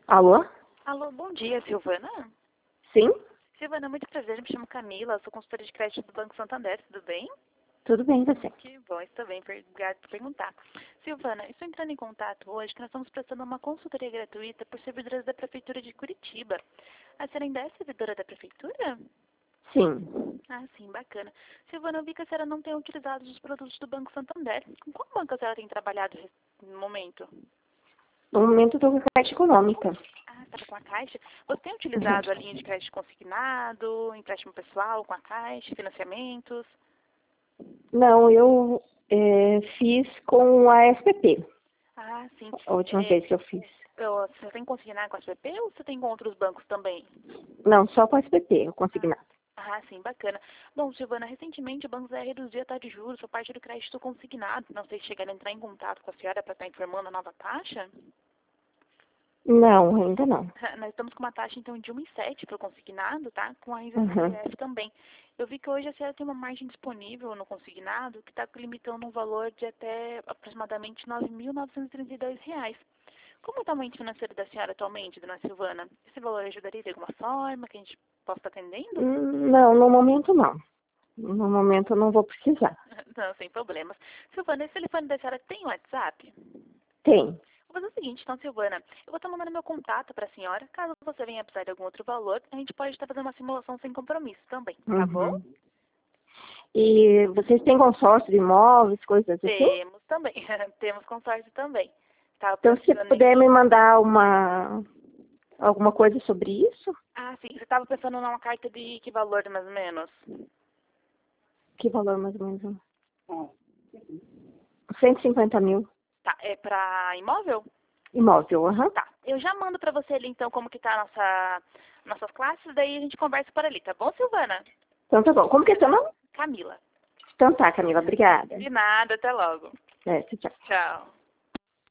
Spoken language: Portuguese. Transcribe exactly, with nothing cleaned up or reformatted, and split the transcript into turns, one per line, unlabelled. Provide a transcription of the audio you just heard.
Alô?
Alô, bom dia, Silvana.
Sim?
Silvana, muito prazer, me chamo Camila, sou consultora de crédito do Banco Santander, tudo bem?
Tudo bem, você?
Que bom, estou bem, obrigada por perguntar. Silvana, estou entrando em contato hoje que nós estamos prestando uma consultoria gratuita por servidoras da Prefeitura de Curitiba. A senhora ainda é servidora da Prefeitura?
Sim.
Ah, sim, bacana. Silvana, eu vi que a senhora não tem utilizado os produtos do Banco Santander. Com qual banco a senhora tem trabalhado no momento?
No momento estou com a Caixa Econômica.
Ah, estava com a Caixa. Você tem utilizado a linha de crédito consignado, empréstimo pessoal com a Caixa, financiamentos?
Não, eu é, fiz com a S P P,
Ah, sim.
a última
É,
vez que eu fiz.
eu- você tem consignado com a S P P ou você tem com outros bancos também?
Não, só com a S P P, eu consignado.
Ah, sim, bacana. Bom, Silvana, recentemente o Banco vai reduzir a taxa de juros por parte do crédito consignado. Não sei se chegaram a entrar em contato com a senhora para estar informando a nova taxa.
Não, ainda não.
Nós estamos com uma taxa, então, de um vírgula sete para o consignado, tá? Com a isenção
Uhum.
do I R F também. Eu vi que hoje a senhora tem uma margem disponível no consignado que está limitando um valor de até aproximadamente nove mil novecentos e trinta e dois reais. Como está o momento financeiro da senhora atualmente, dona Silvana? Esse valor ajudaria de alguma forma que a gente possa estar atendendo?
Hum, Não, no momento não. No momento eu não vou precisar.
Não, sem problemas. Silvana, esse telefone da senhora tem WhatsApp?
Tem.
Vou fazer o seguinte, então, Silvana, eu vou estar mandando meu contato para a senhora. Caso você venha precisar de algum outro valor, a gente pode estar fazendo uma simulação sem compromisso também, tá bom?
Uhum. E vocês têm consórcio de imóveis, coisas assim?
Temos também. Temos consórcio também. Tava
Então, se você
pensando em...
puder me mandar uma alguma coisa sobre isso,
Ah, sim. Você estava pensando numa carta de que valor, mais ou menos?
que valor mais ou menos? cento e cinquenta mil.
Tá, é para imóvel?
Imóvel, aham.
Tá. Eu já mando para você ali, então, como que tá a nossa, nossas classes, daí a gente conversa por ali, tá bom, Silvana?
Então tá bom. Como que é seu nome?
Camila.
Então tá, Camila. Obrigada.
De nada, até logo.
É, tchau, tchau.
Tchau.